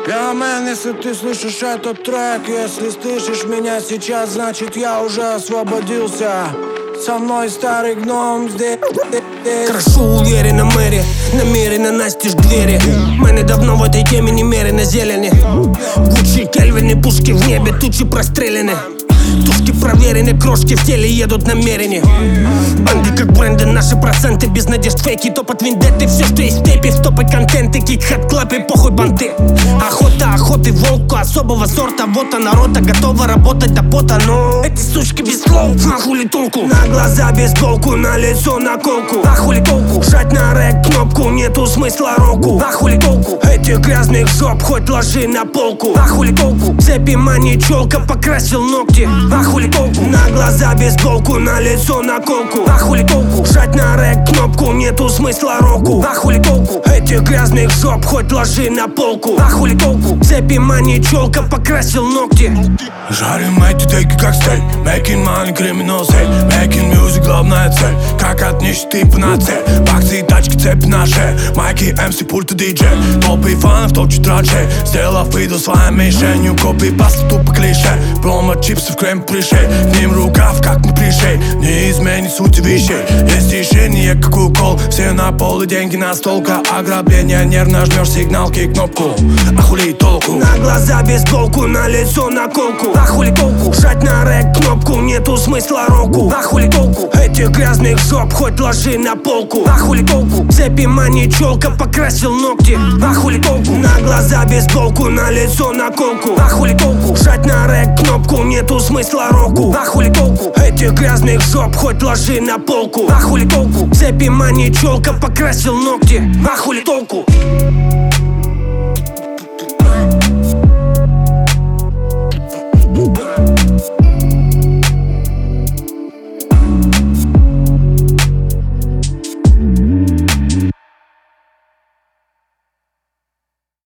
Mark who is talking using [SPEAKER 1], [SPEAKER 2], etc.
[SPEAKER 1] Я мэн, если ты слышишь этот трек, если слышишь меня сейчас, значит я уже освободился. Со мной старый гном здесь.
[SPEAKER 2] Крашу уверенно мэри, намеренно настежь двери. Мэны давно в этой теме немерено зелени. Гуччи, Кельвины, пушки в небе, тучи простреляны. Тушки проверены, крошки в теле едут намерения. Банды как бренды, наши проценты. Без надежд фейки, топот виндетты. Все, что есть в тейпе, в топы контенты. Кик-хат, клапы, похуй банты. Охота, охоты волку особого сорта. Вот она рота, готова работать до пота. Но эти сучки без слов, нахуй толку. На глаза бейсболку, на лицо наколку. Нахуй толку, жать на рэк кнопку. Нету смысла року. Нахуй толку, этих грязных жоп хоть ложи на полку. Нахуй толку, цепи мани челка, покрасил ногти. Нахуй толку, на глаза бейсболку, на лицо наколку. Нахуй толку, жать на рэк кнопку. Нету смысла року. Нахуй толку, этих грязных жоп хоть ложи на полку. Нахуй толку, цепи мани челка, покрасил ногти.
[SPEAKER 3] Жарим эти теки как стейк. Making money, криминал сейф. Making music, главная цель. Как от нищеты на цель. Баксы и тачки, цепи на шее. Майки, МС, пульты, диджей. Топы фанов точат драчей. Сделав видео своей мишенью. Копи, паста, тупо клише. Промо чипсы в крем пришей. К ним рукав, как не пришей. Не изменит сути вещей. Есть решение, как укол. Все на пол и деньги на столка. Ограбление, нервно жмешь сигналки и кнопку. Ахули толку.
[SPEAKER 2] На глаза бейсболку, на лицо наколку. Нахуй толку, жать на рэк кнопку. Нету смысла року. Нахуй толку, этих грязных жоп хоть ложи на полку. Нахуй толку, цепи мани челка, покрасил ногти. Нахуй толку, на глаза бейсболку, на лицо наколку. Нахуй толку, жать на рэк кнопку. Нету смысла року. Нахуй толку, этих грязных жоп хоть ложи на полку. Нахуй толку, цепи мани челка, покрасил ногти. Нахуй толку.